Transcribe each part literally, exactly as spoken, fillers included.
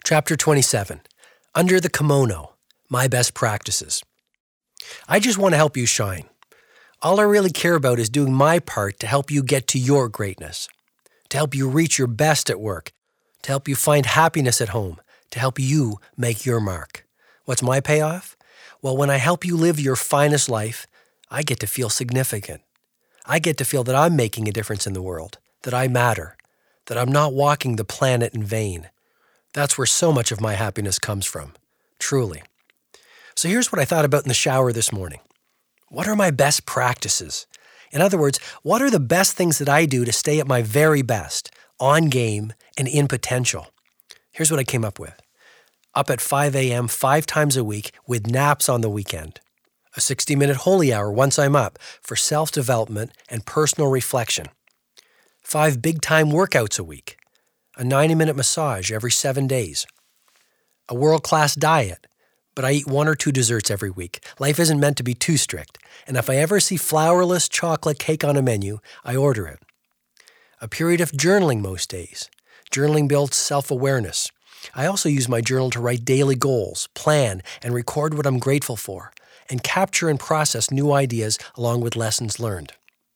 Chapter twenty-seven, Under the Kimono, My Best Practices. I just want to help you shine. All I really care about is doing my part to help you get to your greatness, to help you reach your best at work, to help you find happiness at home, to help you make your mark. What's my payoff? Well, when I help you live your finest life, I get to feel significant. I get to feel that I'm making a difference in the world, that I matter, that I'm not walking the planet in vain. That's where so much of my happiness comes from, truly. So here's what I thought about in the shower this morning. What are my best practices? In other words, what are the best things that I do to stay at my very best, on game, and in potential? Here's what I came up with. Up at five a.m. five times a week with naps on the weekend. A sixty-minute holy hour once I'm up for self-development and personal reflection. Five big-time workouts a week. A ninety-minute massage every seven days. A world-class diet, but I eat one or two desserts every week. Life isn't meant to be too strict, and if I ever see flourless chocolate cake on a menu, I order it. A period of journaling most days. Journaling builds self-awareness. I also use my journal to write daily goals, plan, and record what I'm grateful for, and capture and process new ideas along with lessons learned.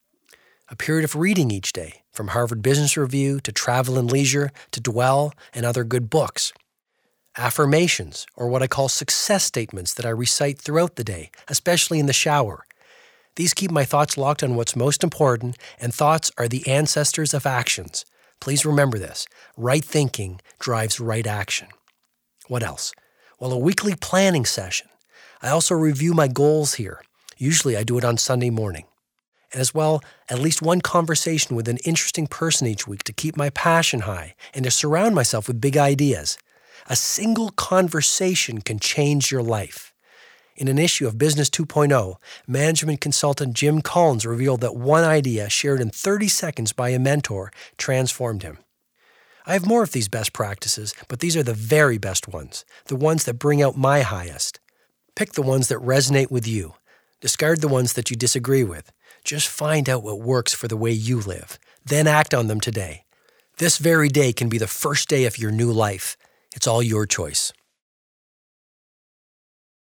A period of reading each day, from Harvard Business Review to Travel and Leisure to Dwell and other good books. Affirmations, or what I call success statements that I recite throughout the day, especially in the shower. These keep my thoughts locked on what's most important, and thoughts are the ancestors of actions. Please remember this. Right thinking drives right action. What else? Well, a weekly planning session. I also review my goals here. Usually I do it on Sunday morning. And as well, at least one conversation with an interesting person each week to keep my passion high and to surround myself with big ideas. A single conversation can change your life. In an issue of Business two point oh, management consultant Jim Collins revealed that one idea shared in thirty seconds by a mentor transformed him. I have more of these best practices, but these are the very best ones, the ones that bring out my highest. Pick the ones that resonate with you. Discard the ones that you disagree with. Just find out what works for the way you live. Then act on them today. This very day can be the first day of your new life. It's all your choice.